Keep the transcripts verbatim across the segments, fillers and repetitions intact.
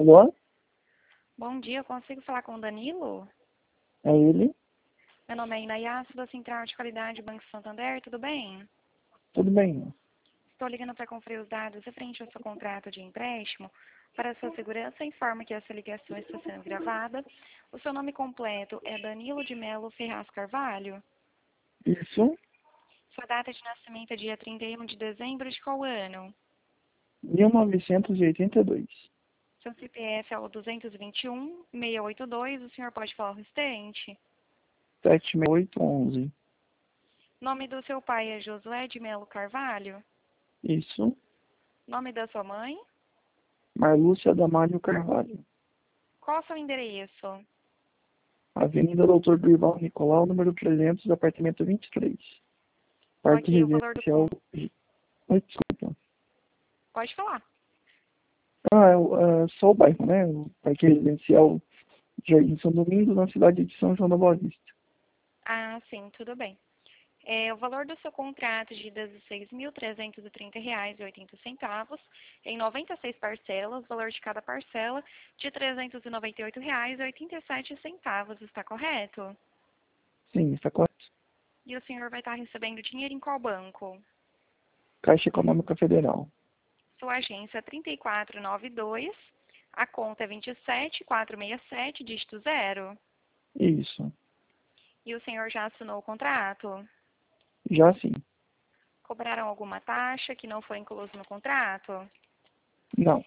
Alô? Bom dia, eu consigo falar com o Danilo? É ele? Meu nome é Inayassi, da Central de Qualidade Banco Santander, tudo bem? Tudo bem? Estou ligando para conferir os dados referente ao seu contrato de empréstimo. Para sua segurança, informa que essa ligação está sendo gravada. O seu nome completo é Danilo de Melo Ferraz Carvalho? Isso? Sua data de nascimento é dia trinta e um de dezembro de qual ano? mil novecentos e oitenta e dois. Seu C P F é o duzentos e vinte e um, seiscentos e oitenta e dois, o senhor pode falar o restante? sete seis oito um um. Nome do seu pai é Josué de Melo Carvalho? Isso? Nome da sua mãe? Marlúcia Damário Carvalho. Qual o seu endereço? Avenida Doutor Durval Nicolau, número trezentos, apartamento vinte e três. Parque Ok, o valor do... Residencial... Oi, desculpa. Pode falar. Ah, é, o- é só o bairro, né? O Parque Residencial Jardim São Domingos, na cidade de São João da Boa Vista. Ah, sim, tudo bem. É, o valor do seu contrato de dezesseis mil trezentos e trinta reais e oitenta centavos, em noventa e seis parcelas, valor de cada parcela de trezentos e noventa e oito reais e oitenta e sete centavos, está correto? Sim, está correto. E o senhor vai estar recebendo dinheiro em qual banco? Caixa Econômica Federal. Sua agência é trinta e quatro noventa e dois, a conta é vinte e sete mil quatrocentos e sessenta e sete, dígito zero. Isso. E o senhor já assinou o contrato? Já sim. Cobraram alguma taxa que não foi incluso no contrato? Não.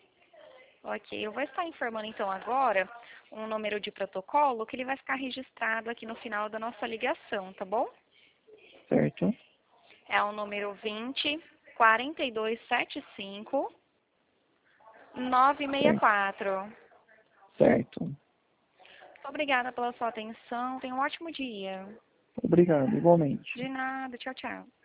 Ok, eu vou estar informando então agora um número de protocolo que ele vai ficar registrado aqui no final da nossa ligação, tá bom? Certo? É o número vinte, quarenta e dois, setenta e cinco, novecentos e sessenta e Certo. quatro. Certo. Muito obrigada pela sua atenção, tenha um ótimo dia. Obrigado, igualmente. De nada, tchau, tchau.